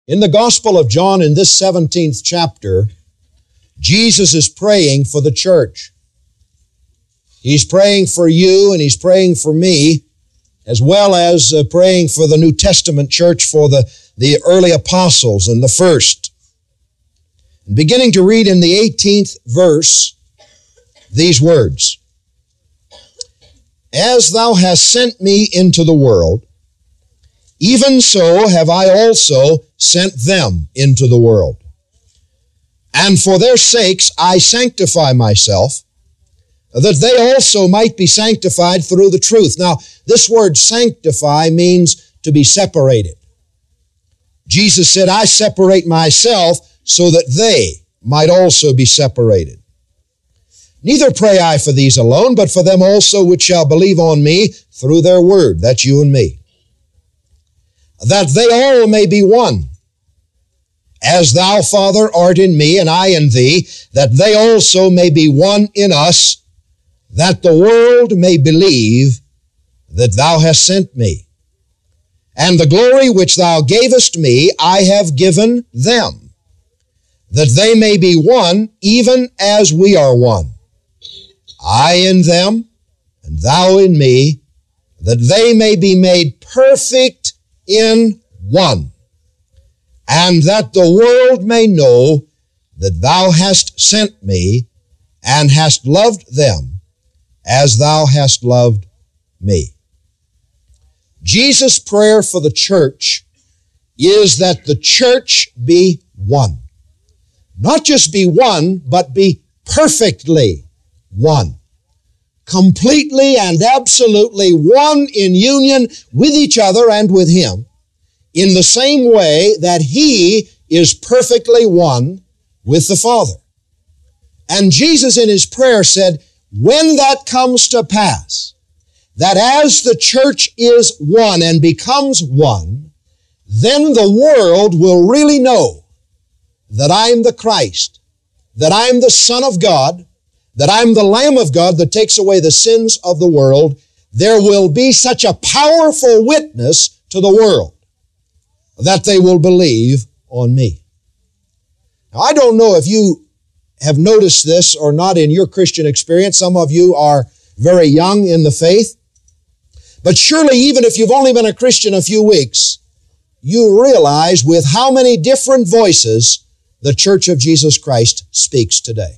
In the Gospel of John, in this 17th chapter, Jesus is praying for the church. He's praying for you and He's praying for me, as well as praying for the New Testament church, for the early apostles and the first. And beginning to read in the 18th verse, these words, "As thou hast sent me into the world, even so have I also sent them into the world. And for their sakes I sanctify myself, that they also might be sanctified through the truth." Now, this word sanctify means to be separated. Jesus said, "I separate myself so that they might also be separated. Neither pray I for these alone, but for them also which shall believe on me through their word," that's you and me, "that they all may be one. As thou, Father, art in me, and I in thee, that they also may be one in us, that the world may believe that thou hast sent me. And the glory which thou gavest me I have given them, that they may be one, even as we are one. I in them, and thou in me, that they may be made perfect in one, and that the world may know that thou hast sent me, and hast loved them as thou hast loved me." Jesus' prayer for the church is that the church be one. Not just be one, but be perfectly one. Completely and absolutely one in union with each other and with Him, in the same way that He is perfectly one with the Father. And Jesus in His prayer said, when that comes to pass, that as the church is one and becomes one, then the world will really know that I'm the Christ, that I'm the Son of God, that I'm the Lamb of God that takes away the sins of the world. There will be such a powerful witness to the world that they will believe on me. Now, I don't know if you have noticed this or not in your Christian experience. Some of you are very young in the faith. But surely, even if you've only been a Christian a few weeks, you realize with how many different voices the Church of Jesus Christ speaks today.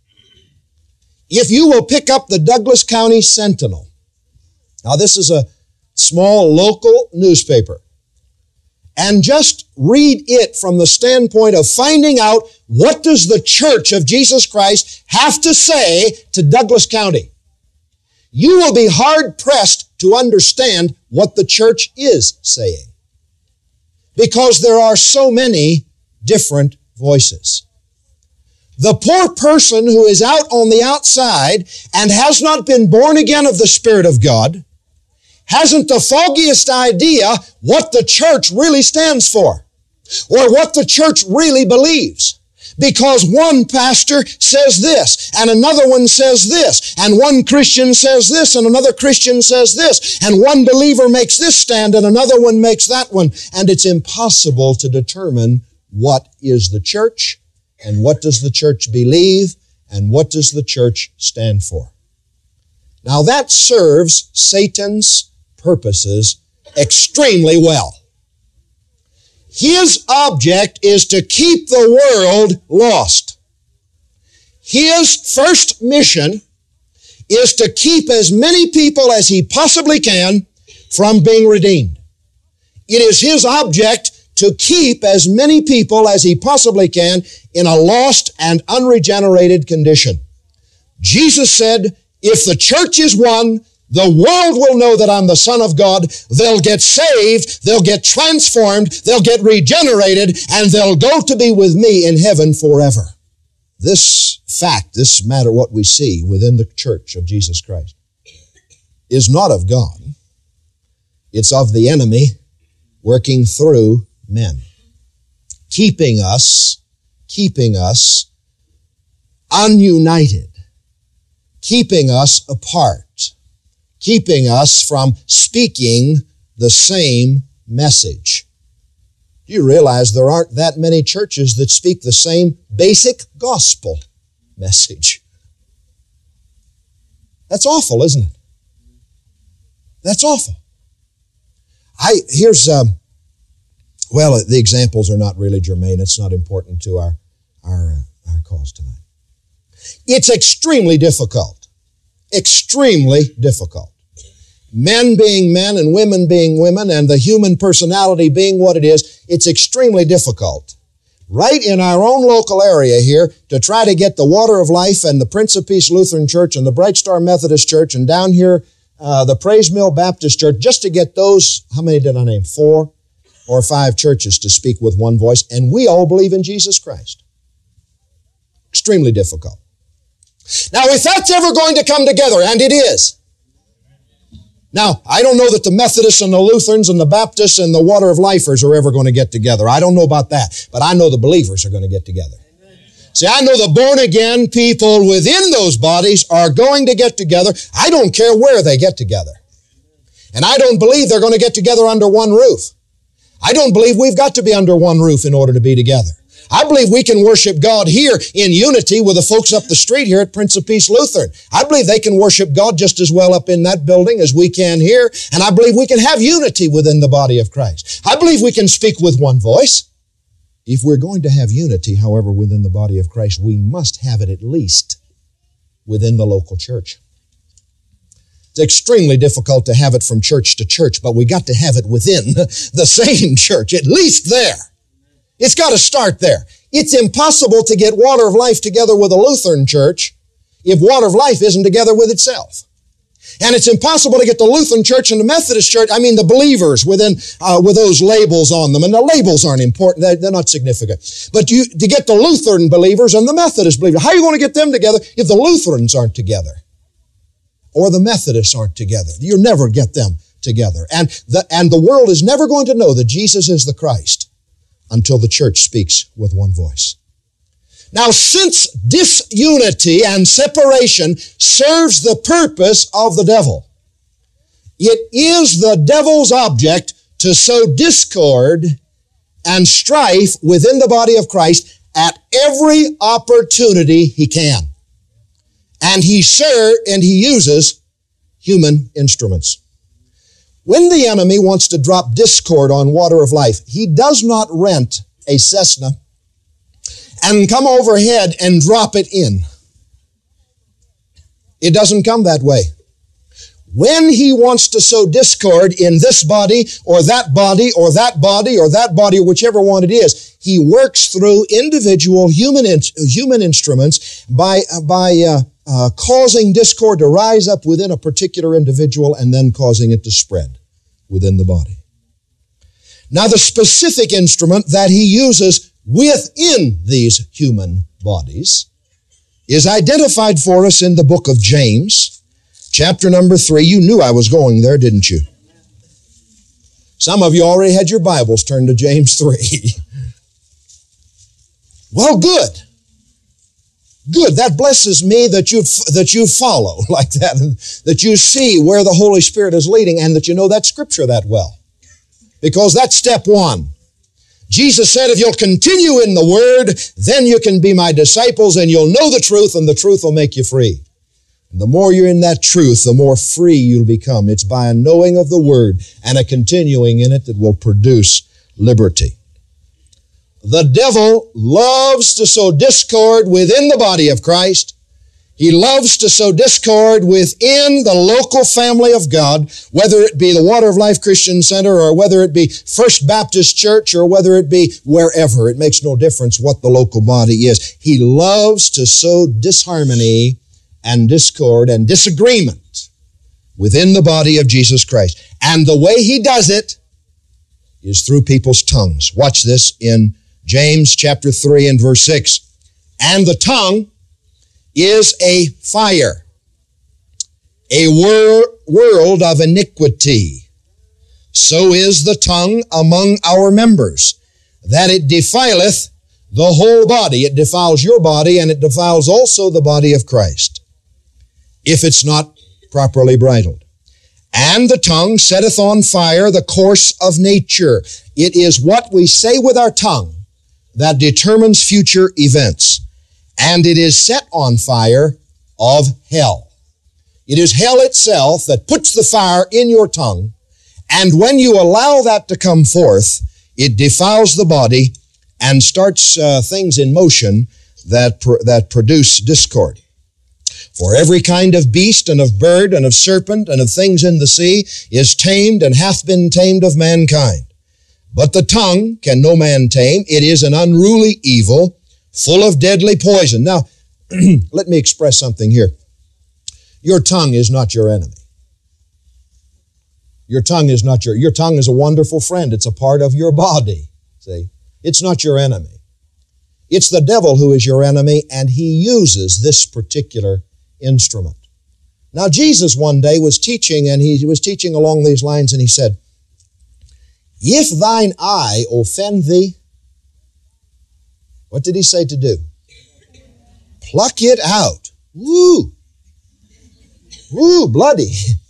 If you will pick up the Douglas County Sentinel, now this is a small local newspaper, and just read it from the standpoint of finding out what does the Church of Jesus Christ have to say to Douglas County, you will be hard-pressed to understand what the church is saying, because there are so many different voices. The poor person who is out on the outside and has not been born again of the Spirit of God hasn't the foggiest idea what the church really stands for or what the church really believes. Because one pastor says this, and another one says this, and one Christian says this, and another Christian says this, and one believer makes this stand, and another one makes that one, and it's impossible to determine what is the church, and what does the church believe, and what does the church stand for. Now that serves Satan's purposes extremely well. His object is to keep the world lost. His first mission is to keep as many people as he possibly can from being redeemed. It is his object to keep as many people as he possibly can in a lost and unregenerated condition. Jesus said, if the church is one, the world will know that I'm the Son of God. They'll get saved, they'll get transformed, they'll get regenerated, and they'll go to be with me in heaven forever. This fact, this matter, what we see within the church of Jesus Christ, is not of God. It's of the enemy working through men, keeping us ununited, keeping us apart, keeping us from speaking the same message. Do you realize there aren't that many churches that speak the same basic gospel message? That's awful, isn't it? That's awful. The examples are not really germane. It's not important to our cause tonight. It's extremely difficult. Extremely difficult. Men being men and women being women and the human personality being what it is, it's extremely difficult. Right in our own local area here to try to get the Water of Life and the Prince of Peace Lutheran Church and the Bright Star Methodist Church and down here the Praise Mill Baptist Church, just to get those, how many did I name? 4 or 5 churches to speak with one voice, and we all believe in Jesus Christ. Extremely difficult. Now, if that's ever going to come together, and it is. Now, I don't know that the Methodists and the Lutherans and the Baptists and the Water of Lifers are ever going to get together. I don't know about that, but I know the believers are going to get together. See, I know the born-again people within those bodies are going to get together. I don't care where they get together. And I don't believe they're going to get together under one roof. I don't believe we've got to be under one roof in order to be together. I believe we can worship God here in unity with the folks up the street here at Prince of Peace Lutheran. I believe they can worship God just as well up in that building as we can here. And I believe we can have unity within the body of Christ. I believe we can speak with one voice. If we're going to have unity, however, within the body of Christ, we must have it at least within the local church. It's extremely difficult to have it from church to church, but we got to have it within the same church, at least there. It's got to start there. It's impossible to get Water of Life together with a Lutheran church if Water of Life isn't together with itself. And it's impossible to get the Lutheran church and the Methodist church, the believers within, with those labels on them. And the labels aren't important. They're not significant. But to get the Lutheran believers and the Methodist believers, how are you going to get them together if the Lutherans aren't together? Or the Methodists aren't together? You'll never get them together. And the world is never going to know that Jesus is the Christ until the church speaks with one voice. Now, since disunity and separation serves the purpose of the devil, it is the devil's object to sow discord and strife within the body of Christ at every opportunity he can. And he uses human instruments. When the enemy wants to drop discord on Water of Life, he does not rent a Cessna and come overhead and drop it in. It doesn't come that way. When he wants to sow discord in this body or that body or that body or that body, or whichever one it is, he works through individual human instruments by causing discord to rise up within a particular individual and then causing it to spread within the body. Now, the specific instrument that he uses within these human bodies is identified for us in the book of James, chapter number 3. You knew I was going there, didn't you? Some of you already had your Bibles turned to James 3. Well, good. Good. That blesses me that you follow like that, that you see where the Holy Spirit is leading and that you know that Scripture that well. Because that's step one. Jesus said, if you'll continue in the Word, then you can be my disciples and you'll know the truth and the truth will make you free. And the more you're in that truth, the more free you'll become. It's by a knowing of the Word and a continuing in it that will produce liberty. The devil loves to sow discord within the body of Christ. He loves to sow discord within the local family of God, whether it be the Water of Life Christian Center or whether it be First Baptist Church or whether it be wherever. It makes no difference what the local body is. He loves to sow disharmony and discord and disagreement within the body of Jesus Christ. And the way he does it is through people's tongues. Watch this in James chapter 3 and verse 6. And the tongue is a fire, a world of iniquity. So is the tongue among our members, that it defileth the whole body. It defiles your body, and it defiles also the body of Christ, if it's not properly bridled. And the tongue setteth on fire the course of nature. It is what we say with our tongue that determines future events. And it is set on fire of hell. It is hell itself that puts the fire in your tongue, and when you allow that to come forth, it defiles the body and starts things in motion that produce discord. For every kind of beast and of bird and of serpent and of things in the sea is tamed and hath been tamed of mankind. But the tongue can no man tame. It is an unruly evil, full of deadly poison. Now, let me express something here. Your tongue is not your enemy. Your tongue is not your tongue is a wonderful friend. It's a part of your body. See? It's not your enemy. It's the devil who is your enemy, and he uses this particular instrument. Now, Jesus one day was teaching, and he was teaching along these lines, and he said, if thine eye offend thee, what did he say to do? Pluck it out. Woo! Woo, bloody.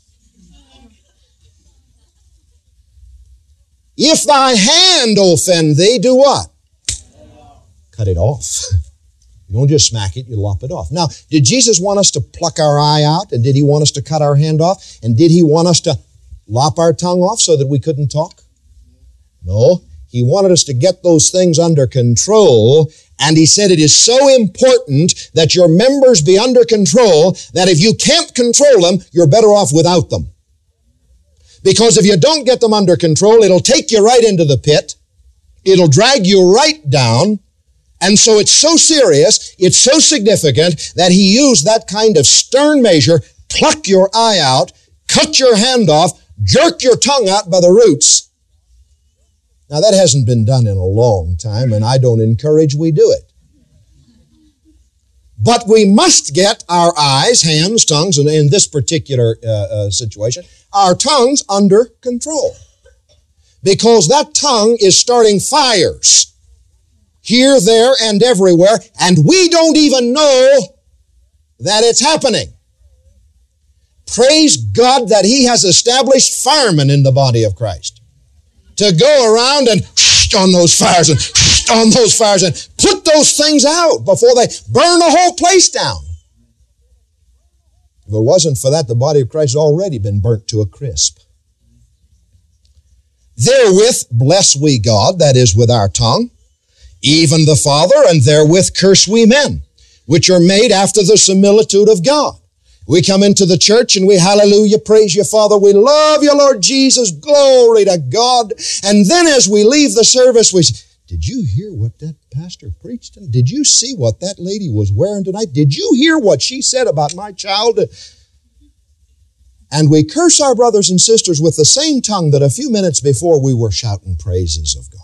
If thy hand offend thee, do what? Cut it off. You don't just smack it, you lop it off. Now, did Jesus want us to pluck our eye out? And did he want us to cut our hand off? And did he want us to lop our tongue off so that we couldn't talk? No. He wanted us to get those things under control, and he said it is so important that your members be under control that if you can't control them, you're better off without them. Because if you don't get them under control, it'll take you right into the pit. It'll drag you right down. And so it's so serious, it's so significant that he used that kind of stern measure, pluck your eye out, cut your hand off, jerk your tongue out by the roots. Now, that hasn't been done in a long time, and I don't encourage we do it. But we must get our eyes, hands, tongues, and in this particular situation, our tongues under control. Because that tongue is starting fires here, there, and everywhere, and we don't even know that it's happening. Praise God that he has established firemen in the body of Christ to go around and on those fires and on those fires and put those things out before they burn the whole place down. If it wasn't for that, the body of Christ has already been burnt to a crisp. Therewith bless we God, that is with our tongue, even the Father, and therewith curse we men, which are made after the similitude of God. We come into the church and we hallelujah, praise you, Father. We love you, Lord Jesus. Glory to God. And then as we leave the service, we say, did you hear what that pastor preached? Did you see what that lady was wearing tonight? Did you hear what she said about my child? And we curse our brothers and sisters with the same tongue that a few minutes before we were shouting praises of God.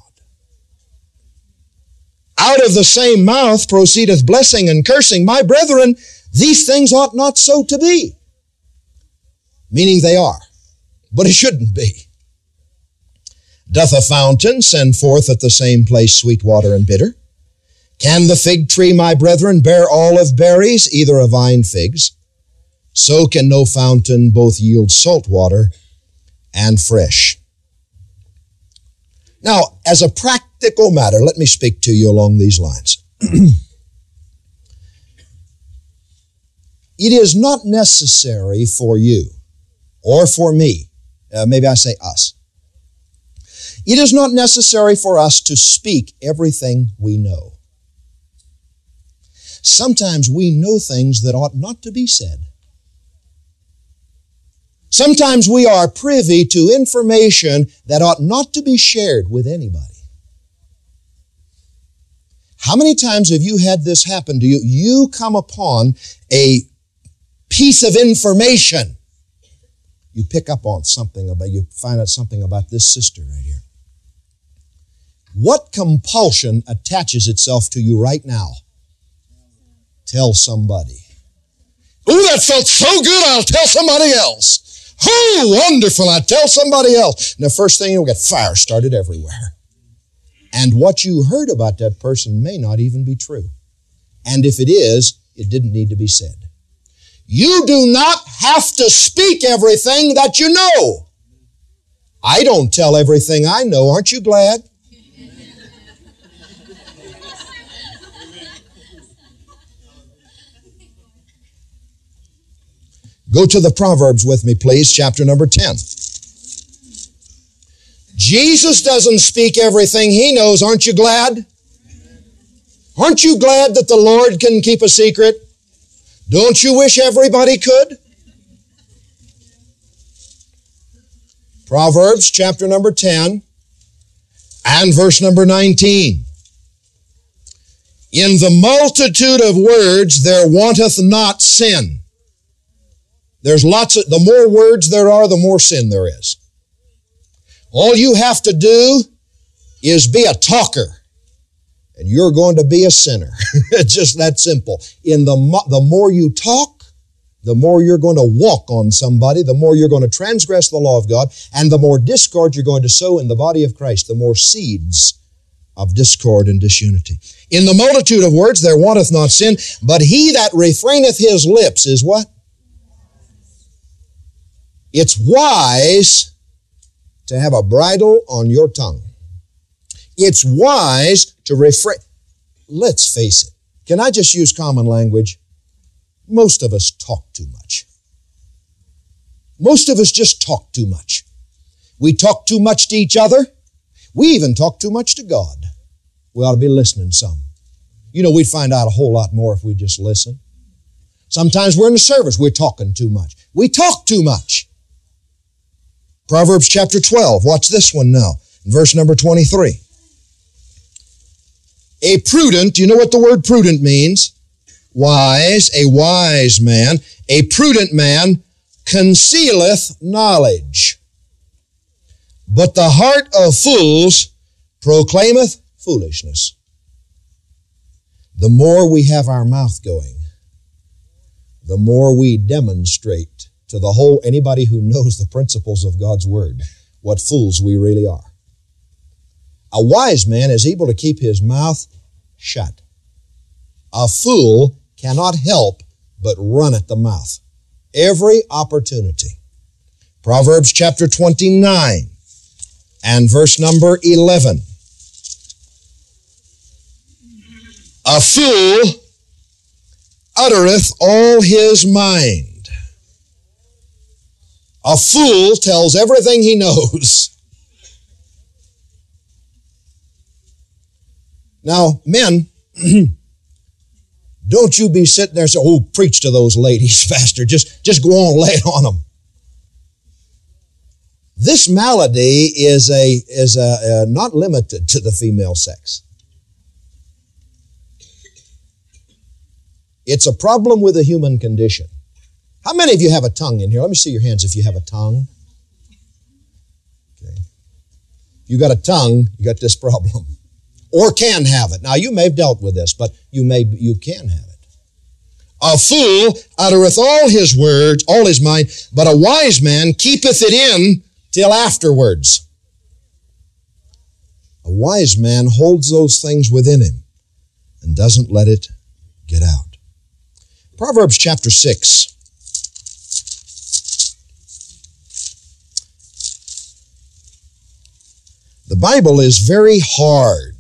Out of the same mouth proceedeth blessing and cursing. My brethren, these things ought not so to be. Meaning they are, but it shouldn't be. Doth a fountain send forth at the same place sweet water and bitter? Can the fig tree, my brethren, bear olive berries, either of vine figs? So can no fountain both yield salt water and fresh. Now, as a practical matter, let me speak to you along these lines. It is not necessary for you or for me, maybe I say us. It is not necessary for us to speak everything we know. Sometimes we know things that ought not to be said. Sometimes we are privy to information that ought not to be shared with anybody. How many times have you had this happen to you? You come upon a piece of information. You pick up on something about, you find out something about this sister right here. What compulsion attaches itself to you right now? Tell somebody. Oh, that felt so good, I'll tell somebody else. Oh, wonderful, I'll tell somebody else. And the first thing, you'll get fire started everywhere. And what you heard about that person may not even be true. And if it is, it didn't need to be said. You do not have to speak everything that you know. I don't tell everything I know. Aren't you glad? Go to the Proverbs with me, please, chapter number 10. Jesus doesn't speak everything He knows. Aren't you glad? Aren't you glad that the Lord can keep a secret? Don't you wish everybody could? Proverbs chapter number 10 and verse number 19. In the multitude of words there wanteth not sin. There's the more words there are, the more sin there is. All you have to do is be a talker, and you're going to be a sinner. It's just that simple. The more you talk, the more you're going to walk on somebody, the more you're going to transgress the law of God, and the more discord you're going to sow in the body of Christ, the more seeds of discord and disunity. In the multitude of words there wanteth not sin, but he that refraineth his lips is what? It's wise to have a bridle on your tongue. It's wise to refrain. Let's face it. Can I just use common language? Most of us talk too much. Most of us just talk too much. We talk too much to each other. We even talk too much to God. We ought to be listening some. You know, we'd find out a whole lot more if we just listen. Sometimes we're in the service, we're talking too much. We talk too much. Proverbs chapter 12, watch this one now, verse number 23. A prudent, do you know what the word prudent means? Wise, a wise man. A prudent man concealeth knowledge. But the heart of fools proclaimeth foolishness. The more we have our mouth going, the more we demonstrate to the whole, anybody who knows the principles of God's Word, what fools we really are. A wise man is able to keep his mouth shut. A fool cannot help but run at the mouth. Every opportunity. Proverbs chapter 29 and verse number 11. A fool uttereth all his mind. A fool tells everything he knows. Now, men, don't you be sitting there and say, oh, preach to those ladies, Pastor. Just go on, lay it on them. This malady is not limited to the female sex. It's a problem with the human condition. How many of you have a tongue in here? Let me see your hands if you have a tongue. Okay. If you got a tongue, you got this problem. Or can have it. Now, you may have dealt with this, but you can have it. A fool uttereth all his words, all his mind, but a wise man keepeth it in till afterwards. A wise man holds those things within him and doesn't let it get out. Proverbs chapter 6. The Bible is very hard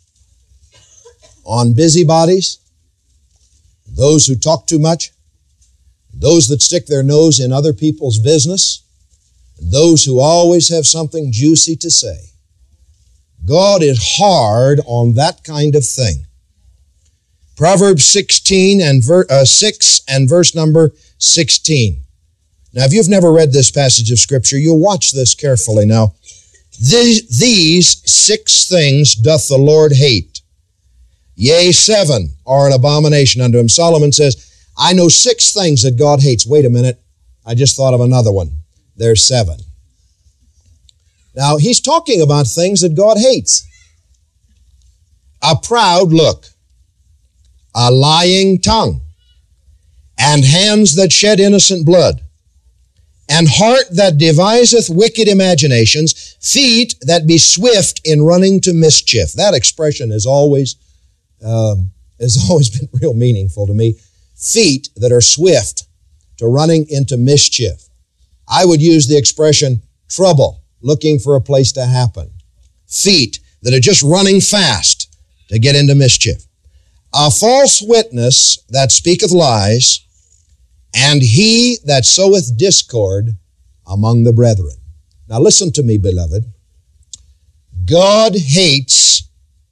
on busybodies, those who talk too much, those that stick their nose in other people's business, and those who always have something juicy to say. God is hard on that kind of thing. Proverbs 16 and 6 and verse number 16. Now, if you've never read this passage of Scripture, you'll watch this carefully now. These 6 things doth the Lord hate. Yea, 7 are an abomination unto him. Solomon says, I know 6 things that God hates. Wait a minute. I just thought of another one. There's 7. Now, he's talking about things that God hates. A proud look, a lying tongue, and hands that shed innocent blood, and heart that deviseth wicked imaginations, feet that be swift in running to mischief. That expression has always been real meaningful to me. Feet that are swift to running into mischief. I would use the expression trouble, looking for a place to happen. Feet that are just running fast to get into mischief. A false witness that speaketh lies, and he that soweth discord among the brethren. Now listen to me, beloved. God hates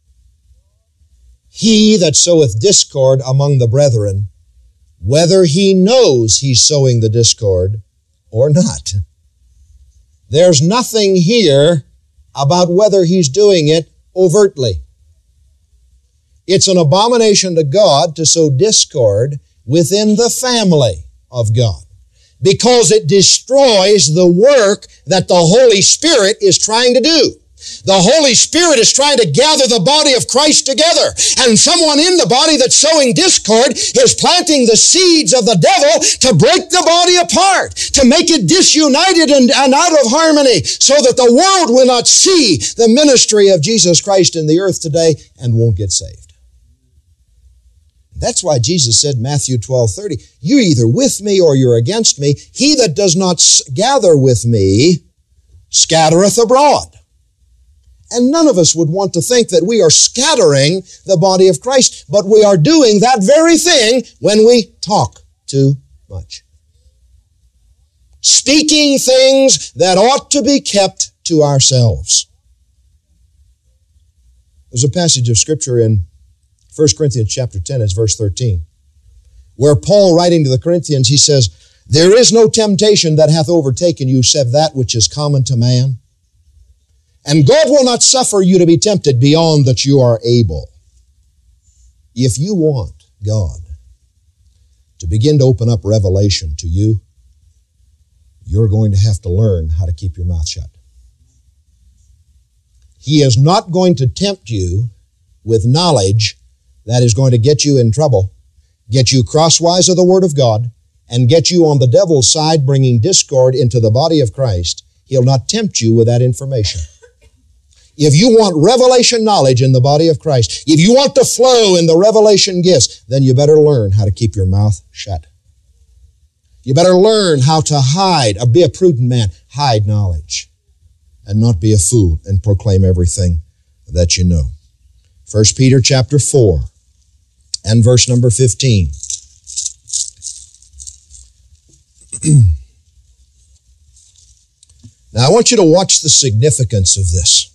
he that soweth discord among the brethren, whether he knows he's sowing the discord or not. There's nothing here about whether he's doing it overtly. It's an abomination to God to sow discord within the family of God, because it destroys the work that the Holy Spirit is trying to do. The Holy Spirit is trying to gather the body of Christ together, and someone in the body that's sowing discord is planting the seeds of the devil to break the body apart, to make it disunited and out of harmony, so that the world will not see the ministry of Jesus Christ in the earth today and won't get saved. That's why Jesus said, Matthew 12:30, you're either with me or you're against me. He that does not gather with me scattereth abroad. And none of us would want to think that we are scattering the body of Christ, but we are doing that very thing when we talk too much. Speaking things that ought to be kept to ourselves. There's a passage of Scripture in 1 Corinthians chapter 10, it's verse 13, where Paul, writing to the Corinthians, he says, there is no temptation that hath overtaken you, save that which is common to man. And God will not suffer you to be tempted beyond that you are able. If you want God to begin to open up revelation to you, you're going to have to learn how to keep your mouth shut. He is not going to tempt you with knowledge that is going to get you in trouble, get you crosswise of the Word of God, and get you on the devil's side, bringing discord into the body of Christ. He'll not tempt you with that information. If you want revelation knowledge in the body of Christ, if you want to flow in the revelation gifts, then you better learn how to keep your mouth shut. You better learn how to hide, be a prudent man, hide knowledge, and not be a fool and proclaim everything that you know. 1 Peter chapter 4 and verse number 15. Now I want you to watch the significance of this.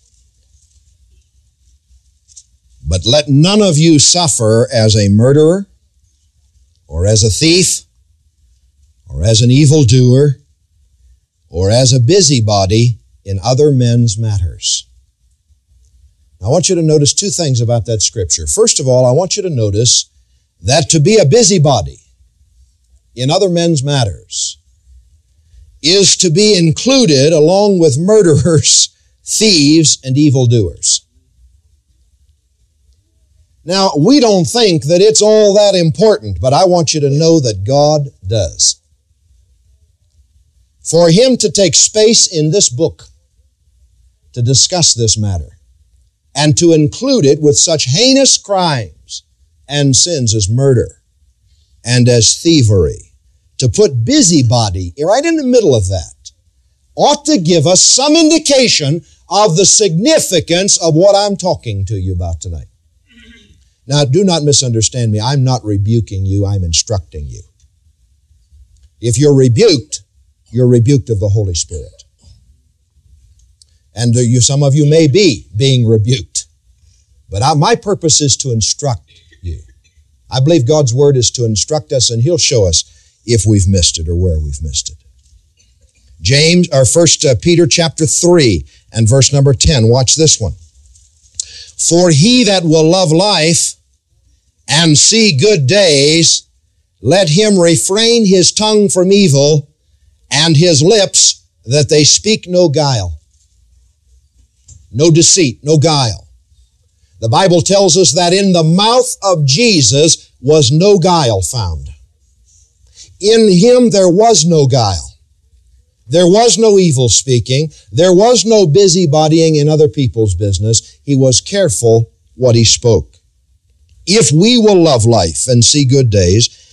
But let none of you suffer as a murderer, or as a thief, or as an evildoer, or as a busybody in other men's matters. Now, I want you to notice two things about that scripture. First of all, I want you to notice that to be a busybody in other men's matters is to be included along with murderers, thieves, and evildoers. Now, we don't think that it's all that important, but I want you to know that God does. For Him to take space in this book to discuss this matter and to include it with such heinous crimes and sins as murder and as thievery, to put busybody right in the middle of that, ought to give us some indication of the significance of what I'm talking to you about tonight. Now, do not misunderstand me. I'm not rebuking you. I'm instructing you. If you're rebuked of the Holy Spirit. And some of you may be being rebuked. But my purpose is to instruct you. I believe God's Word is to instruct us, and He'll show us if we've missed it or where we've missed it. 1 Peter chapter 3 and verse number 10. Watch this one. For he that will love life and see good days, let him refrain his tongue from evil and his lips that they speak no guile. No deceit, no guile. The Bible tells us that in the mouth of Jesus was no guile found. In Him there was no guile. There was no evil speaking. There was no busybodying in other people's business. He was careful what He spoke. If we will love life and see good days,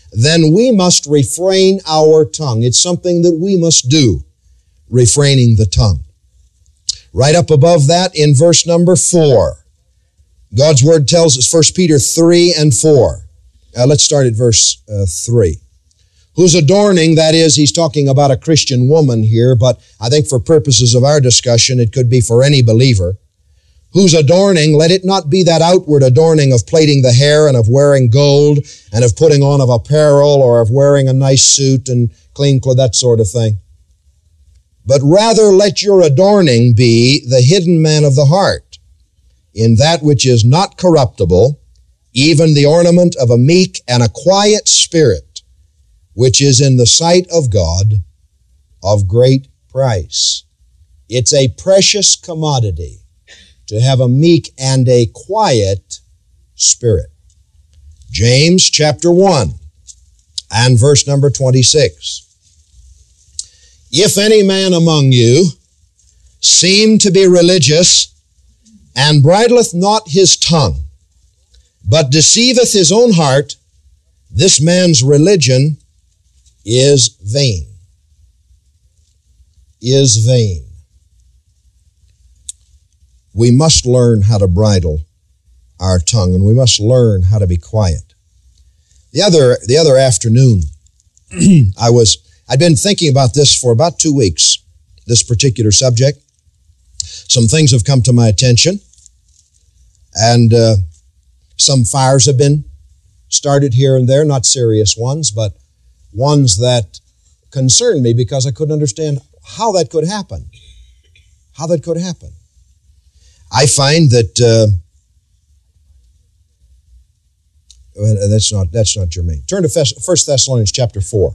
then we must refrain our tongue. It's something that we must do, refraining the tongue. Right up above that in verse number 4, God's Word tells us, 1 Peter 3 and 4. Let's start at verse 3. Whose adorning, that is, he's talking about a Christian woman here, but I think for purposes of our discussion, it could be for any believer. Whose adorning, let it not be that outward adorning of plaiting the hair and of wearing gold and of putting on of apparel or of wearing a nice suit and clean clothes, that sort of thing. But rather let your adorning be the hidden man of the heart, in that which is not corruptible, even the ornament of a meek and a quiet spirit, which is in the sight of God of great price. It's a precious commodity to have a meek and a quiet spirit. James chapter 1 and verse number 26. If any man among you seem to be religious, and bridleth not his tongue, but deceiveth his own heart, this man's religion is vain. Is vain. We must learn how to bridle our tongue, and we must learn how to be quiet. The other afternoon, I'd been thinking about this for about 2 weeks, this particular subject. Some things have come to my attention, and some fires have been started here and there, not serious ones, but ones that concerned me because I couldn't understand how that could happen. How that could happen. I find that that's not germane. Turn to 1 Thessalonians chapter 4.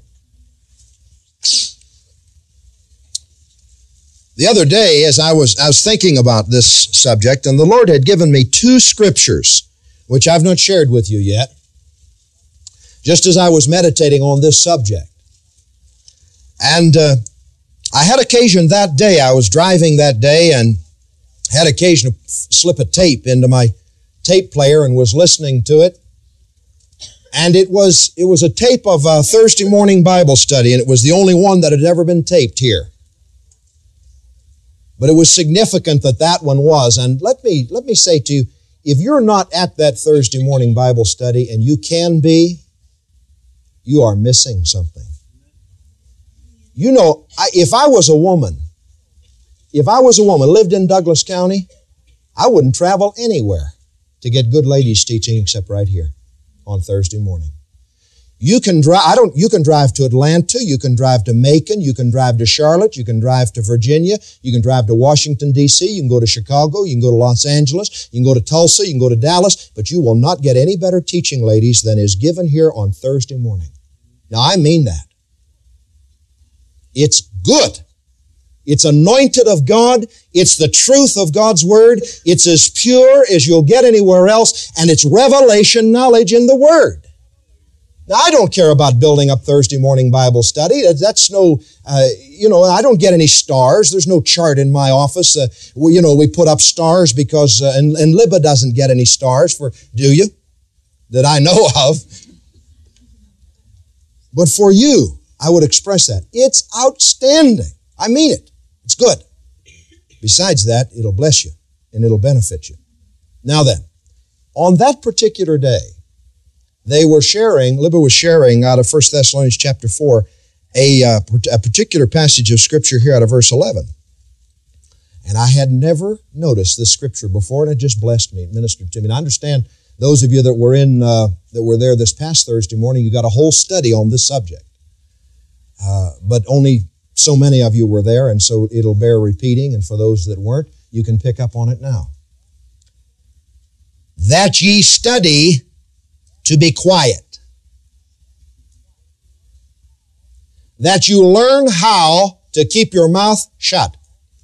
The other day, as I was thinking about this subject, and the Lord had given me 2 scriptures, which I've not shared with you yet, just as I was meditating on this subject. And I had occasion that day, I was driving that day, and had occasion to slip a tape into my tape player and was listening to it. And it was a tape of a Thursday morning Bible study, and it was the only one that had ever been taped here. But it was significant that one was. And let me say to you, if you're not at that Thursday morning Bible study, and you can be, you are missing something. You know, if I was a woman, lived in Douglas County, I wouldn't travel anywhere to get good ladies teaching except right here on Thursday morning. You can drive to Atlanta, you can drive to Macon, you can drive to Charlotte, you can drive to Virginia, you can drive to Washington, D.C., you can go to Chicago, you can go to Los Angeles, you can go to Tulsa, you can go to Dallas, but you will not get any better teaching, ladies, than is given here on Thursday morning. Now, I mean that. It's good. It's anointed of God. It's the truth of God's Word. It's as pure as you'll get anywhere else, and it's revelation knowledge in the Word. Now, I don't care about building up Thursday morning Bible study. That's no, I don't get any stars. There's no chart in my office. We put up stars because, and Libba doesn't get any stars do you? That I know of. But for you, I would express that. It's outstanding. I mean it. It's good. Besides that, it'll bless you and it'll benefit you. Now then, on that particular day, Libba was sharing out of 1 Thessalonians chapter 4, a particular passage of Scripture here out of verse 11. And I had never noticed this Scripture before, and it just blessed me, it ministered to me. And I understand those of you that were there this past Thursday morning, you got a whole study on this subject. But only so many of you were there, and so it'll bear repeating, and for those that weren't, you can pick up on it now. That ye study to be quiet. That you learn how to keep your mouth shut.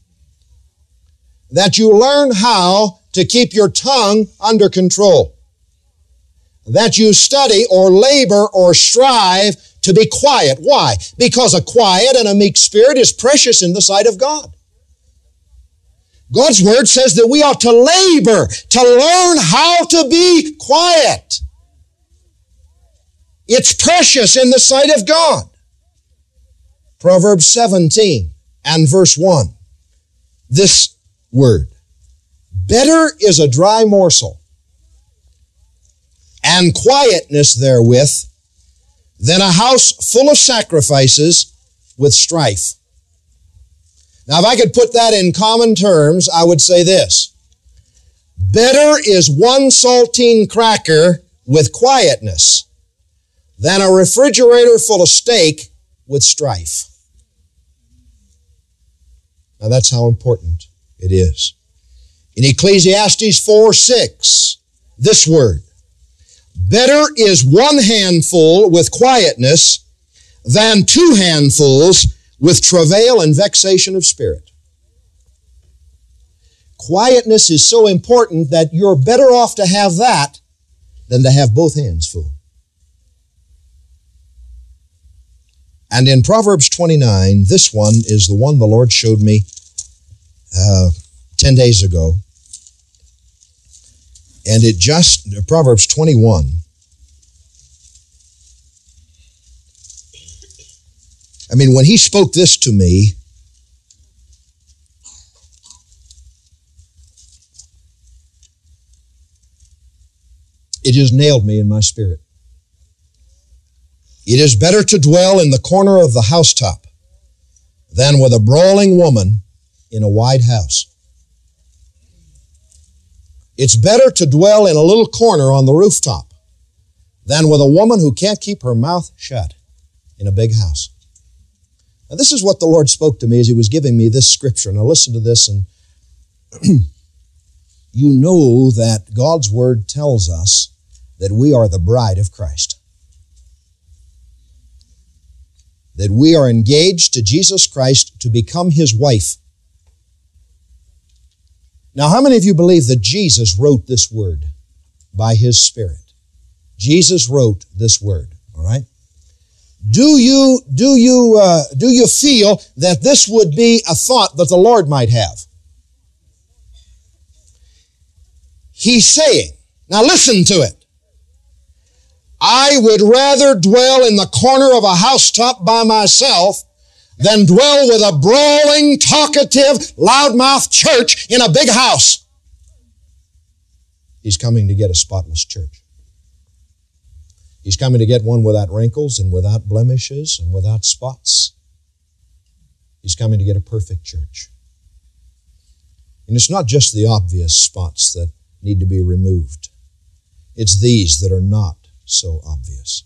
That you learn how to keep your tongue under control. That you study or labor or strive to be quiet. Why? Because a quiet and a meek spirit is precious in the sight of God. God's Word says that we ought to labor to learn how to be quiet. It's precious in the sight of God. Proverbs 17 and verse 1. This word. Better is a dry morsel, and quietness therewith, than a house full of sacrifices with strife. Now, if I could put that in common terms, I would say this. Better is one saltine cracker with quietness than a refrigerator full of steak with strife. Now, that's how important it is. In Ecclesiastes 4:6, this word. Better is one handful with quietness than two handfuls with travail and vexation of spirit. Quietness is so important that you're better off to have that than to have both hands full. And in Proverbs 29, this one is the one the Lord showed me 10 days ago. And Proverbs 21. I mean, when he spoke this to me, it just nailed me in my spirit. It is better to dwell in the corner of the housetop than with a brawling woman in a wide house. It's better to dwell in a little corner on the rooftop than with a woman who can't keep her mouth shut in a big house. Now, this is what the Lord spoke to me as he was giving me this scripture. Now, listen to this, and you know that God's Word tells us that we are the bride of Christ. That we are engaged to Jesus Christ to become His wife. Now, how many of you believe that Jesus wrote this Word by His Spirit? Jesus wrote this Word, all right? Do you feel that this would be a thought that the Lord might have? He's saying, now listen to it. I would rather dwell in the corner of a housetop by myself than dwell with a brawling, talkative, loudmouth church in a big house. He's coming to get a spotless church. He's coming to get one without wrinkles and without blemishes and without spots. He's coming to get a perfect church. And it's not just the obvious spots that need to be removed. It's these that are not so obvious.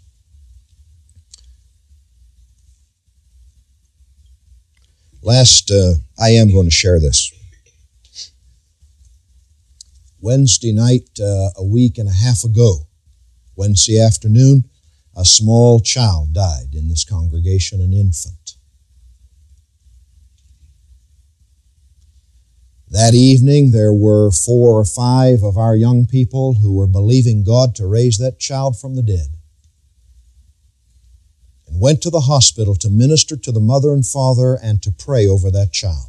I am going to share this. Wednesday night, a week and a half ago, Wednesday afternoon, a small child died in this congregation, an infant. That evening, there were 4 or 5 of our young people who were believing God to raise that child from the dead, and went to the hospital to minister to the mother and father and to pray over that child.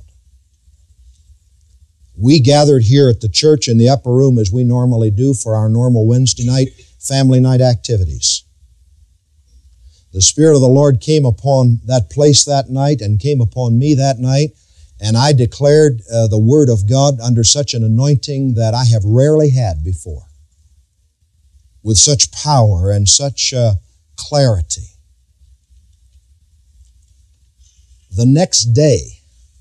We gathered here at the church in the upper room as we normally do for our normal Wednesday night family night activities. The Spirit of the Lord came upon that place that night and came upon me that night, and I declared the Word of God under such an anointing that I have rarely had before, with such power and such clarity. The next day,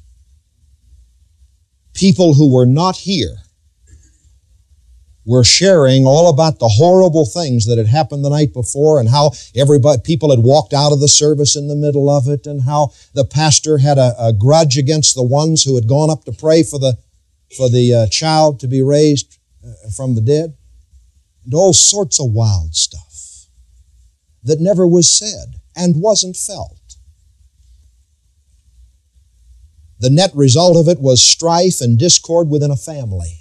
people who were not here were sharing all about the horrible things that had happened the night before, and how people had walked out of the service in the middle of it, and how the pastor had a grudge against the ones who had gone up to pray for the child to be raised from the dead, and all sorts of wild stuff that never was said and wasn't felt. The net result of it was strife and discord within a family.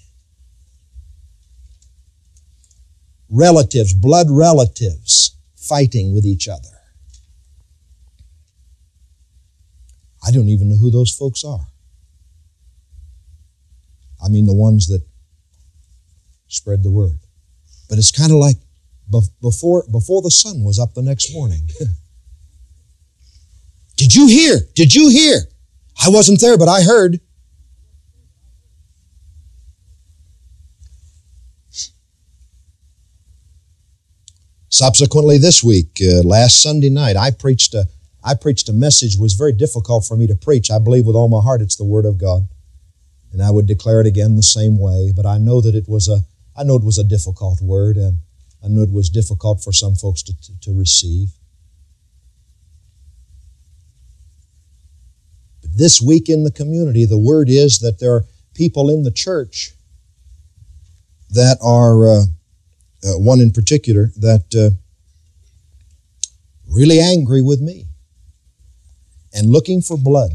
Relatives, blood relatives, fighting with each other. I don't even know who those folks are. I mean the ones that spread the word. But it's kind of like before the sun was up the next morning. Did you hear? Did you hear? I wasn't there, but I heard. Subsequently this week, last Sunday night, I preached a message. It was very difficult for me to preach. I believe with all my heart it's the Word of God. And I would declare it again the same way, but I know that it was a difficult word, and I know it was difficult for some folks to receive. But this week in the community, the word is that there are people in the church that are, one in particular, that really angry with me and looking for blood.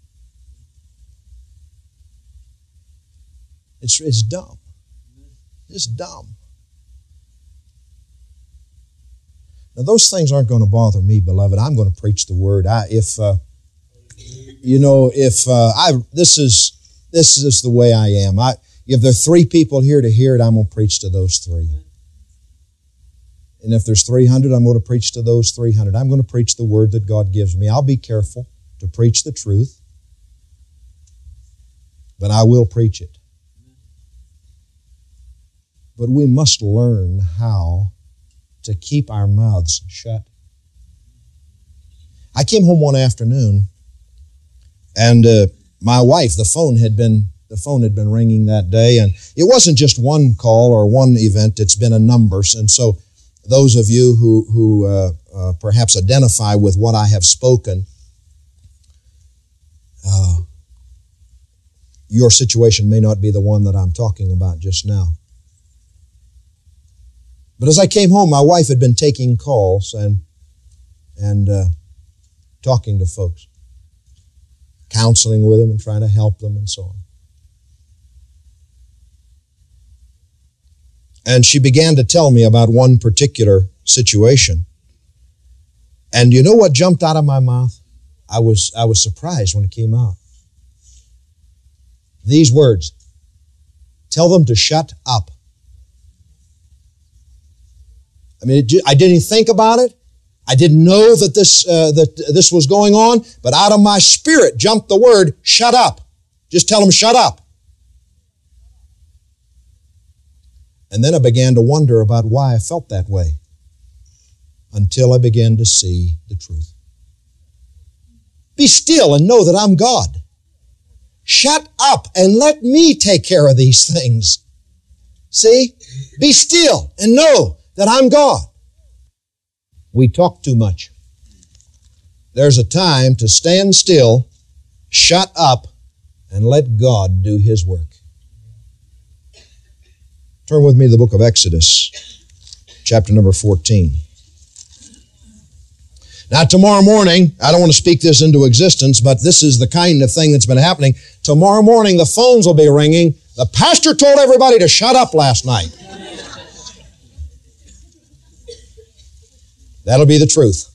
It's dumb. It's dumb. Now, those things aren't going to bother me, beloved. I'm going to preach the Word. This is the way I am. If there are 3 people here to hear it, I'm going to preach to those 3. And if there's 300, I'm going to preach to those 300. I'm going to preach the Word that God gives me. I'll be careful to preach the truth, but I will preach it. But we must learn how to keep our mouths shut. I came home one afternoon, and my wife, the phone had been ringing that day, and it wasn't just one call or one event, it's been a number. And so those of you who perhaps identify with what I have spoken, your situation may not be the one that I'm talking about just now. But as I came home, my wife had been taking calls and talking to folks, counseling with them and trying to help them and so on. And she began to tell me about one particular situation. And you know what jumped out of my mouth? I was surprised when it came out. These words, tell them to shut up. I mean, I didn't think about it. I didn't know that this was going on, but out of my spirit jumped the word, shut up. Just tell them, shut up. And then I began to wonder about why I felt that way until I began to see the truth. Be still and know that I'm God. Shut up and let me take care of these things. See? Be still and know that I'm God. We talk too much. There's a time to stand still, shut up, and let God do His work. Turn with me to the book of Exodus, chapter number 14. Now, tomorrow morning, I don't want to speak this into existence, but this is the kind of thing that's been happening. Tomorrow morning, the phones will be ringing. The pastor told everybody to shut up last night. That'll be the truth.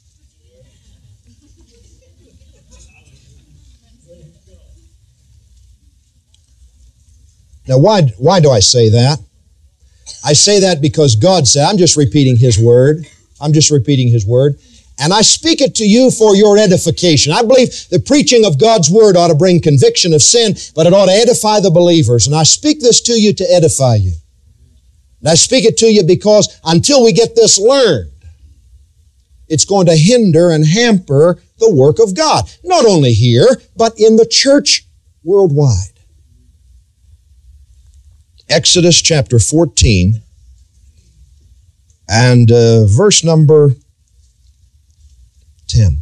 Now, why do I say that? I say that because God said, I'm just repeating His Word. I'm just repeating His Word. And I speak it to you for your edification. I believe the preaching of God's Word ought to bring conviction of sin, but it ought to edify the believers. And I speak this to you to edify you. And I speak it to you because until we get this learned, it's going to hinder and hamper the work of God. Not only here, but in the church worldwide. Exodus chapter 14 and verse number 10.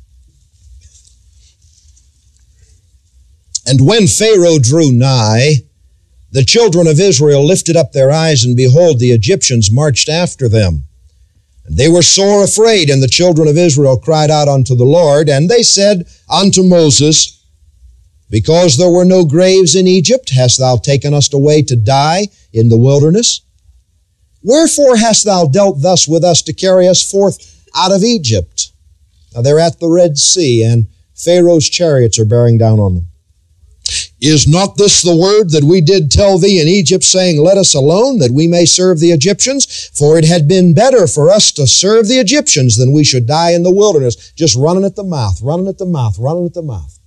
And when Pharaoh drew nigh, the children of Israel lifted up their eyes, and behold, the Egyptians marched after them. And they were sore afraid, and the children of Israel cried out unto the Lord, and they said unto Moses, because there were no graves in Egypt, hast thou taken us away to die in the wilderness? Wherefore hast thou dealt thus with us to carry us forth out of Egypt? Now they're at the Red Sea, and Pharaoh's chariots are bearing down on them. Is not this the word that we did tell thee in Egypt, saying, Let us alone, that we may serve the Egyptians? For it had been better for us to serve the Egyptians than we should die in the wilderness. Just running at the mouth, running at the mouth, running at the mouth.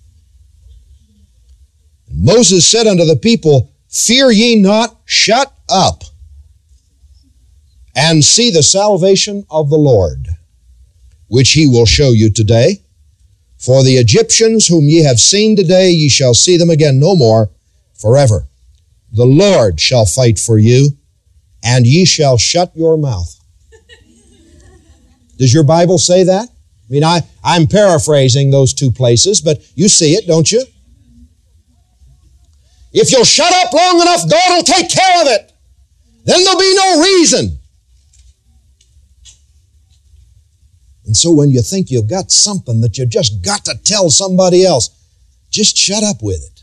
And Moses said unto the people, Fear ye not, shut up, and see the salvation of the Lord, which he will show you today. For the Egyptians whom ye have seen today, ye shall see them again no more forever. The Lord shall fight for you, and ye shall shut your mouth. Does your Bible say that? I mean, I'm paraphrasing those two places, but you see it, don't you? If you'll shut up long enough, God will take care of it. Then there'll be no reason. And so when you think you've got something that you just got to tell somebody else, just shut up with it.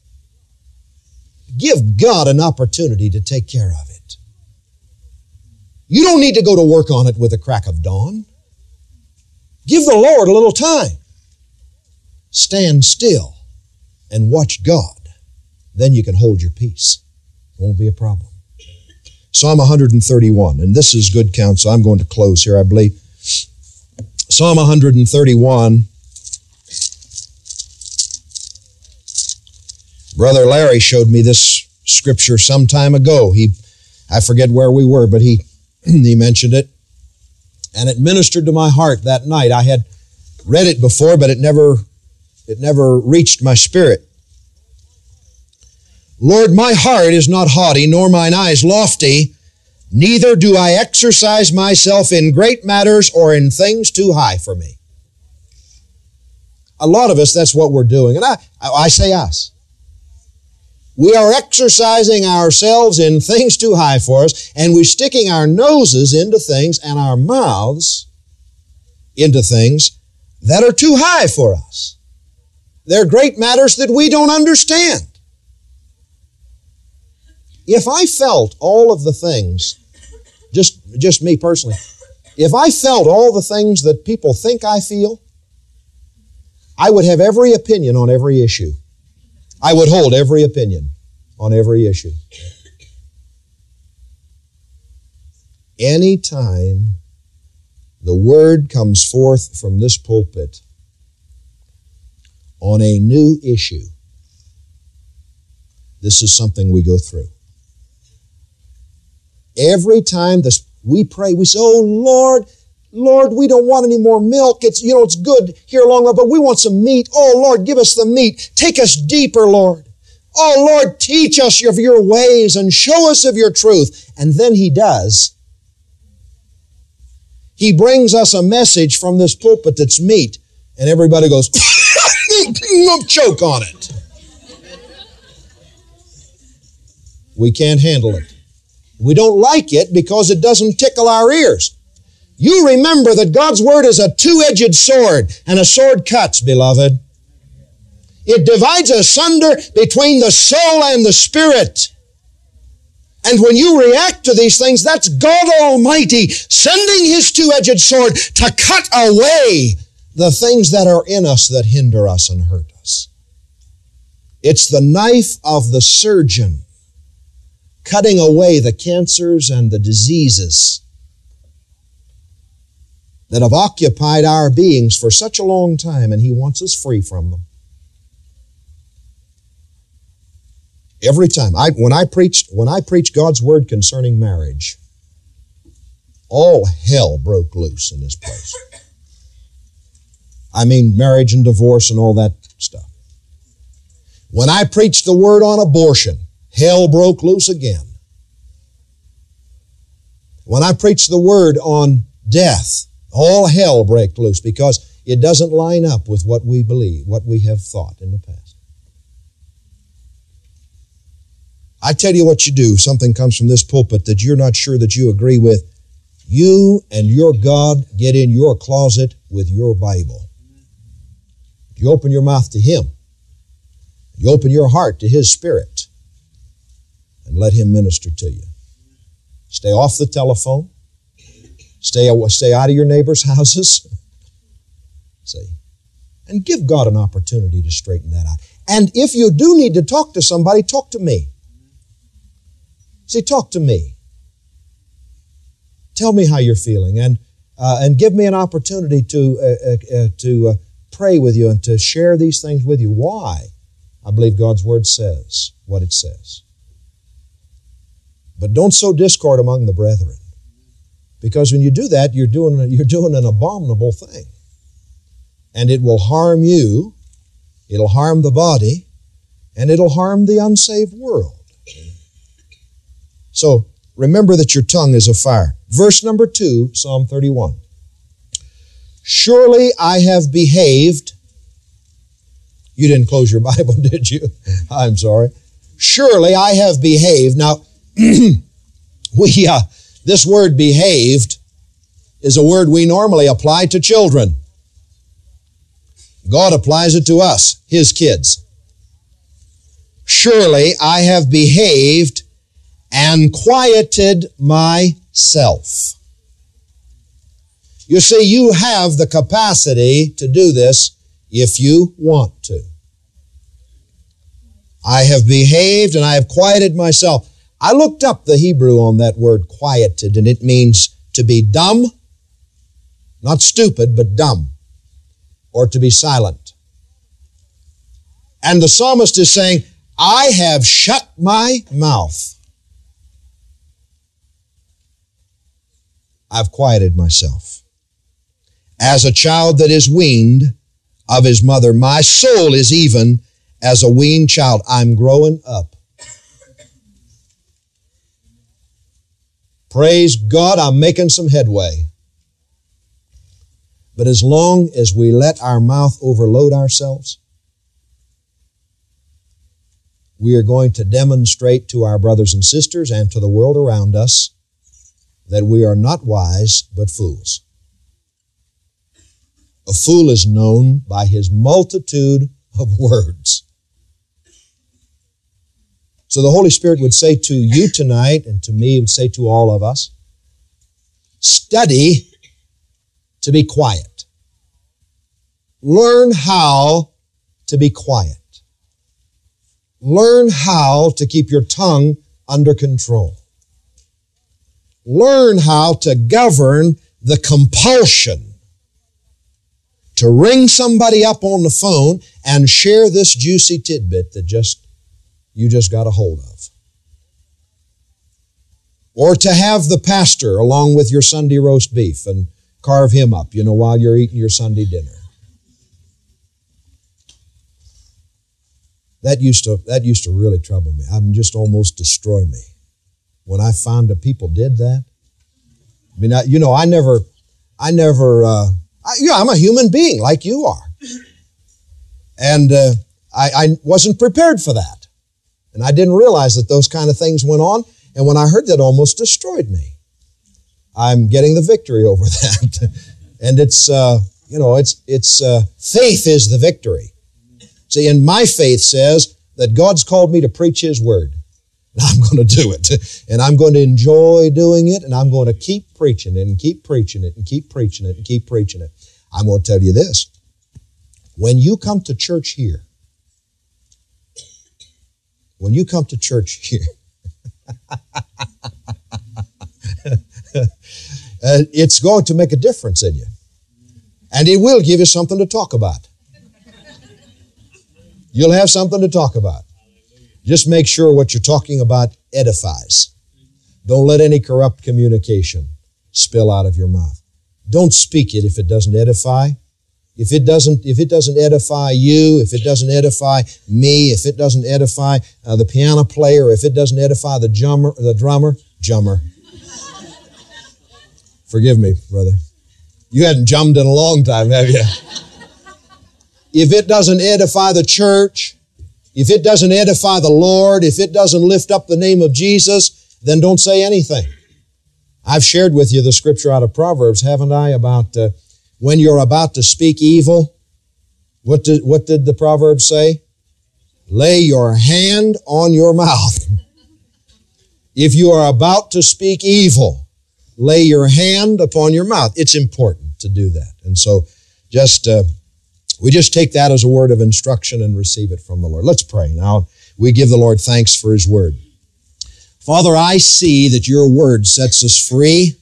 Give God an opportunity to take care of it. You don't need to go to work on it with the crack of dawn. Give the Lord a little time. Stand still and watch God. Then you can hold your peace. It won't be a problem. Psalm 131, and this is good counsel. I'm going to close here, I believe. Psalm 131. Brother Larry showed me this scripture some time ago. I forget where we were, but he mentioned it. And it ministered to my heart that night. I had read it before, but it never reached my spirit. Lord, my heart is not haughty, nor mine eyes lofty, neither do I exercise myself in great matters or in things too high for me. A lot of us, that's what we're doing. And I say us. We are exercising ourselves in things too high for us, and we're sticking our noses into things and our mouths into things that are too high for us. They're great matters that we don't understand. If I felt all of the things, just me personally, if I felt all the things that people think I feel, I would have every opinion on every issue. I would hold every opinion on every issue. Anytime the word comes forth from this pulpit on a new issue, this is something we go through. Every time we pray, we say, oh, Lord, we don't want any more milk. It's good here long, but we want some meat. Oh, Lord, give us the meat. Take us deeper, Lord. Oh, Lord, teach us of your ways and show us of your truth. And then He does. He brings us a message from this pulpit that's meat, and everybody goes, choke on it. We can't handle it. We don't like it because it doesn't tickle our ears. You remember that God's Word is a two-edged sword, and a sword cuts, beloved. It divides asunder between the soul and the spirit. And when you react to these things, that's God Almighty sending His two-edged sword to cut away the things that are in us that hinder us and hurt us. It's the knife of the surgeon cutting away the cancers and the diseases that have occupied our beings for such a long time, and He wants us free from them. Every time. When I preached God's Word concerning marriage, all hell broke loose in this place. I mean, marriage and divorce and all that stuff. When I preached the Word on abortion, hell broke loose again. When I preached the Word on death, all hell broke loose because it doesn't line up with what we believe, what we have thought in the past. I tell you what you do. Something comes from this pulpit that you're not sure that you agree with. You and your God get in your closet with your Bible. You open your mouth to Him. You open your heart to His Spirit and let Him minister to you. Stay off the telephone. Stay out of your neighbors' houses. See? And give God an opportunity to straighten that out. And if you do need to talk to somebody, talk to me. See, talk to me. Tell me how you're feeling, and give me an opportunity to pray with you and to share these things with you. Why? I believe God's Word says what it says. But don't sow discord among the brethren, because when you do that, you're doing an abominable thing, and it will harm you. It'll harm the body, and it'll harm the unsaved world. So remember that your tongue is a fire. Verse number 2, Psalm 31. Surely I have behaved. You didn't close your Bible, did you? I'm sorry. Surely I have behaved. Now, this word behaved is a word we normally apply to children. God applies it to us, His kids. Surely I have behaved and quieted myself. You see, you have the capacity to do this if you want to. I have behaved and I have quieted myself. I looked up the Hebrew on that word quieted, and it means to be dumb, not stupid, but dumb, or to be silent. And the psalmist is saying, I have shut my mouth. I've quieted myself. As a child that is weaned of his mother, my soul is even as a weaned child. I'm growing up. Praise God, I'm making some headway. But as long as we let our mouth overload ourselves, we are going to demonstrate to our brothers and sisters and to the world around us that we are not wise, but fools. A fool is known by his multitude of words. So the Holy Spirit would say to you tonight, and to me, would say to all of us, study to be quiet. Learn how to be quiet. Learn how to keep your tongue under control. Learn how to govern the compulsion to ring somebody up on the phone and share this juicy tidbit that you just got a hold of. Or to have the pastor along with your Sunday roast beef and carve him up, while you're eating your Sunday dinner. That used to really trouble me. Just almost destroy me when I found that people did that. I mean, I'm a human being like you are. And I wasn't prepared for that. And I didn't realize that those kind of things went on. And when I heard that, it almost destroyed me. I'm getting the victory over that. And faith is the victory. See, and my faith says that God's called me to preach His Word. And I'm going to do it. And I'm going to enjoy doing it. And I'm going to keep preaching it and keep preaching it and keep preaching it and keep preaching it. I'm going to tell you this. When you come to church here, it's going to make a difference in you. And it will give you something to talk about. You'll have something to talk about. Just make sure what you're talking about edifies. Don't let any corrupt communication spill out of your mouth. Don't speak it if it doesn't edify. If it doesn't edify you, if it doesn't edify me, if it doesn't edify the piano player, if it doesn't edify the drummer. Forgive me, brother. You hadn't jummed in a long time, have you? If it doesn't edify the church, if it doesn't edify the Lord, if it doesn't lift up the name of Jesus, then don't say anything. I've shared with you the scripture out of Proverbs, haven't I, about when you're about to speak evil. What did the Proverbs say? Lay your hand on your mouth. If you are about to speak evil, lay your hand upon your mouth. It's important to do that. And so just We just take that as a word of instruction and receive it from the Lord. Let's pray. Now, we give the Lord thanks for His Word. Father, I see that Your Word sets us free.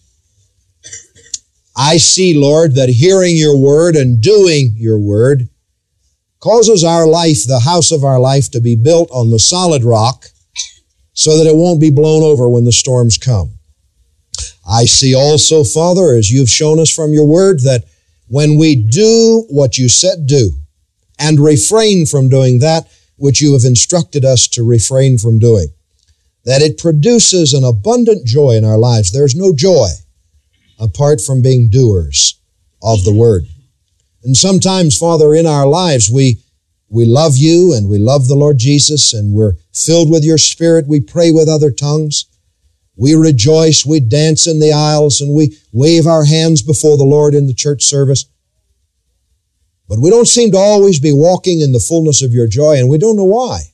I see, Lord, that hearing Your Word and doing Your Word causes our life, the house of our life, to be built on the solid rock so that it won't be blown over when the storms come. I see also, Father, as You've shown us from Your Word, that when we do what You said do and refrain from doing that which You have instructed us to refrain from doing, that it produces an abundant joy in our lives. There's no joy apart from being doers of the Word. And sometimes, Father, in our lives, we love You and we love the Lord Jesus and we're filled with Your Spirit. We pray with other tongues. We rejoice, we dance in the aisles, and we wave our hands before the Lord in the church service. But we don't seem to always be walking in the fullness of Your joy, and we don't know why.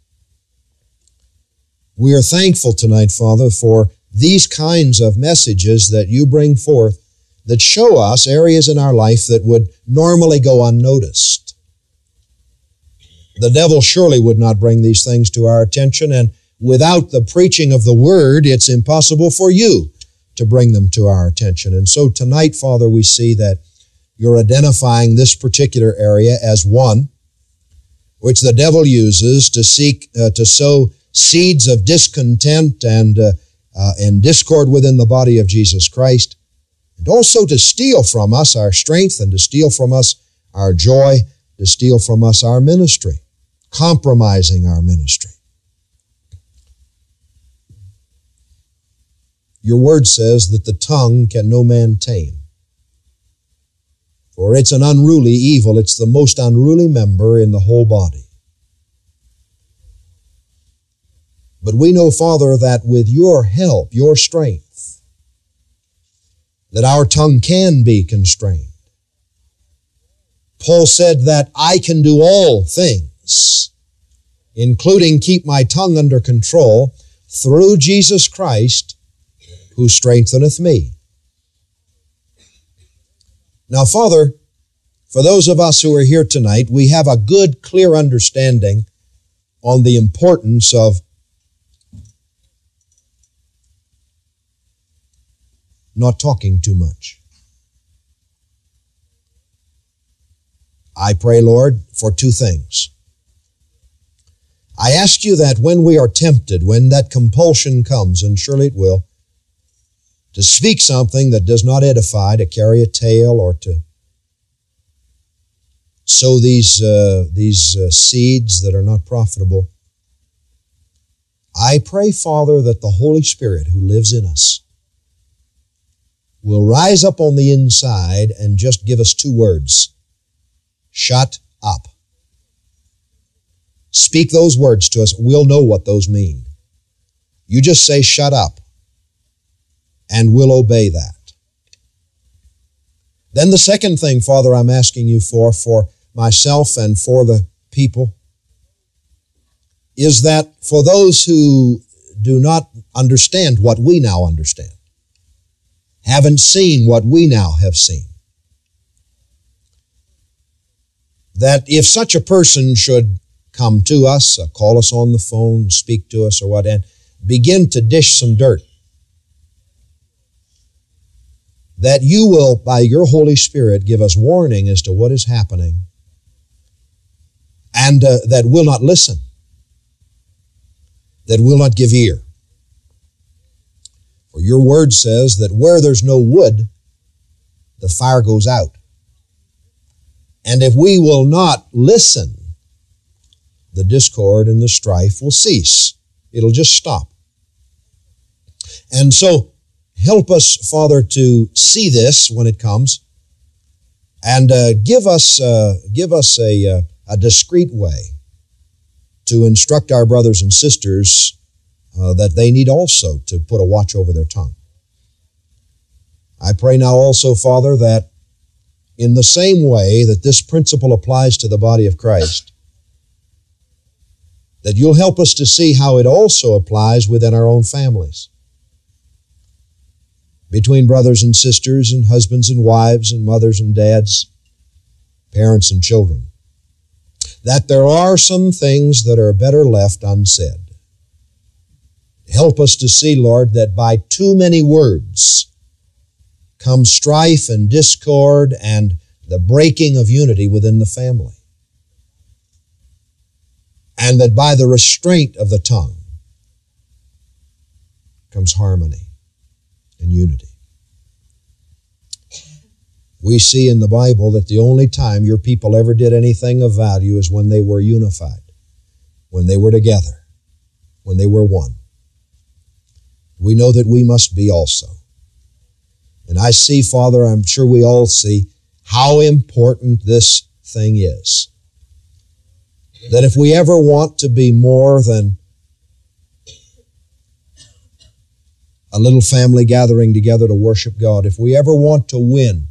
We are thankful tonight, Father, for these kinds of messages that You bring forth that show us areas in our life that would normally go unnoticed. The devil surely would not bring these things to our attention, and without the preaching of the Word, it's impossible for You to bring them to our attention. And so tonight, Father, we see that You're identifying this particular area as one which the devil uses to seek to sow seeds of discontent and discord within the body of Jesus Christ, and also to steal from us our strength and to steal from us our joy, to steal from us our ministry, compromising our ministry. Your Word says that the tongue can no man tame. For it's an unruly evil. It's the most unruly member in the whole body. But we know, Father, that with Your help, Your strength, that our tongue can be constrained. Paul said that I can do all things, including keep my tongue under control, through Jesus Christ, who strengtheneth me. Now, Father, for those of us who are here tonight, we have a good, clear understanding on the importance of not talking too much. I pray, Lord, for two things. I ask You that when we are tempted, when that compulsion comes, and surely it will, to speak something that does not edify, to carry a tale, or to sow these seeds that are not profitable, I pray, Father, that the Holy Spirit who lives in us will rise up on the inside and just give us two words: shut up. Speak those words to us. We'll know what those mean. You just say, shut up, and we'll obey that. Then the second thing, Father, I'm asking You for myself and for the people, is that for those who do not understand what we now understand, haven't seen what we now have seen, that if such a person should come to us, call us on the phone, speak to us or what, and begin to dish some dirt, that You will, by Your Holy Spirit, give us warning as to what is happening, and that we'll not listen, that we'll not give ear. For Your Word says that where there's no wood, the fire goes out. And if we will not listen, the discord and the strife will cease. It'll just stop. And so, help us, Father, to see this when it comes, and give us a discreet way to instruct our brothers and sisters that they need also to put a watch over their tongue. I pray now also, Father, that in the same way that this principle applies to the body of Christ, that You'll help us to see how it also applies within our own families, between brothers and sisters and husbands and wives and mothers and dads, parents and children, that there are some things that are better left unsaid. Help us to see, Lord, that by too many words comes strife and discord and the breaking of unity within the family. And that by the restraint of the tongue comes harmony and unity. We see in the Bible that the only time your people ever did anything of value is when they were unified, when they were together, when they were one. We know that we must be also. And I see, Father, I'm sure we all see how important this thing is. That if we ever want to be more than a little family gathering together to worship God, if we ever want to win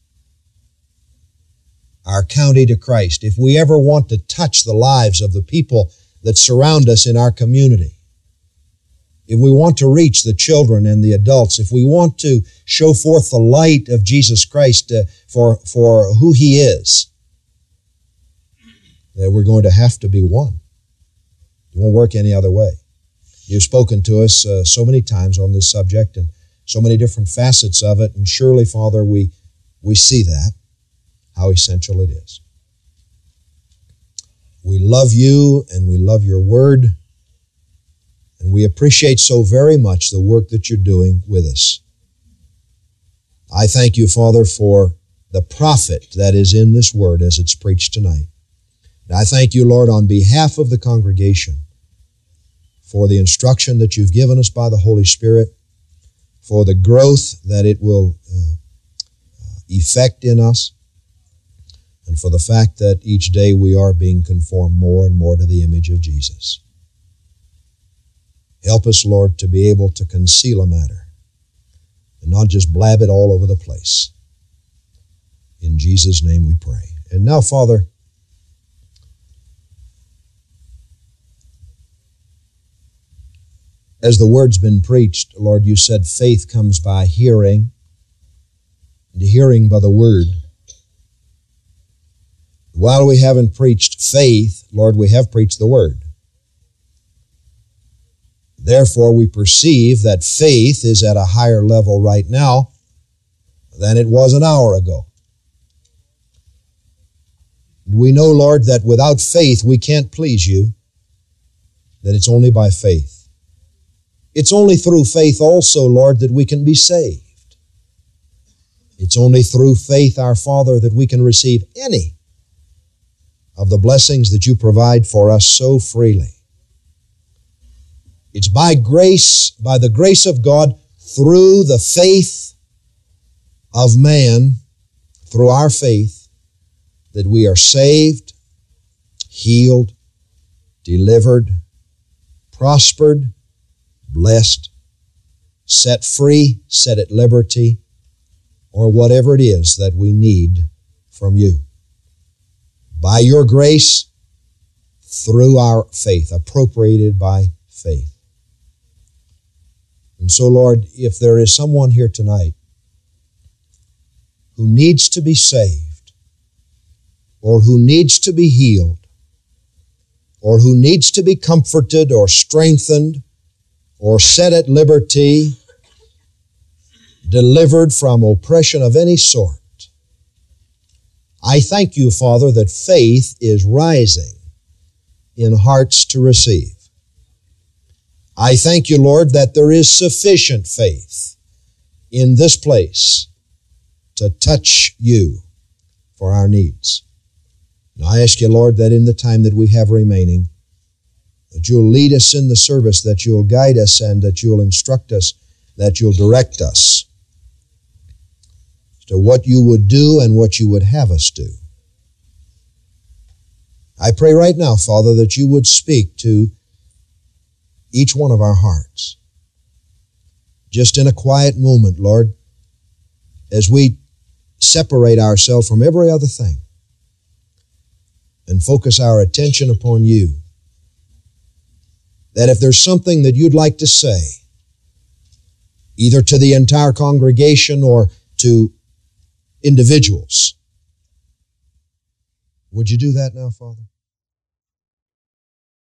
our county to Christ, if we ever want to touch the lives of the people that surround us in our community, if we want to reach the children and the adults, if we want to show forth the light of Jesus Christ for who He is, that we're going to have to be one. It won't work any other way. You've spoken to us so many times on this subject and so many different facets of it, and surely, Father, we see that, how essential it is. We love You and we love Your Word, and we appreciate so very much the work that You're doing with us. I thank You, Father, for the profit that is in this Word as it's preached tonight. And I thank You, Lord, on behalf of the congregation for the instruction that You've given us by the Holy Spirit, for the growth that it will effect in us, and for the fact that each day we are being conformed more and more to the image of Jesus. Help us, Lord, to be able to conceal a matter and not just blab it all over the place. In Jesus' name we pray. And now, Father, as the Word's been preached, Lord, You said faith comes by hearing, and hearing by the Word. While we haven't preached faith, Lord, we have preached the Word. Therefore, we perceive that faith is at a higher level right now than it was an hour ago. We know, Lord, that without faith we can't please You, that it's only by faith. It's only through faith also, Lord, that we can be saved. It's only through faith, our Father, that we can receive any of the blessings that You provide for us so freely. It's by grace, by the grace of God, through the faith of man, through our faith, that we are saved, healed, delivered, prospered, blessed, set free, set at liberty, or whatever it is that we need from You. By Your grace, through our faith, appropriated by faith. And so, Lord, if there is someone here tonight who needs to be saved, or who needs to be healed, or who needs to be comforted or strengthened, or set at liberty, delivered from oppression of any sort, I thank You, Father, that faith is rising in hearts to receive. I thank You, Lord, that there is sufficient faith in this place to touch You for our needs. And I ask You, Lord, that in the time that we have remaining, that You'll lead us in the service, that You'll guide us, and that You'll instruct us, that You'll direct us to what You would do and what You would have us do. I pray right now, Father, that You would speak to each one of our hearts. Just in a quiet moment, Lord, as we separate ourselves from every other thing and focus our attention upon You, that if there's something that You'd like to say, either to the entire congregation or to individuals, Would you do that now, Father?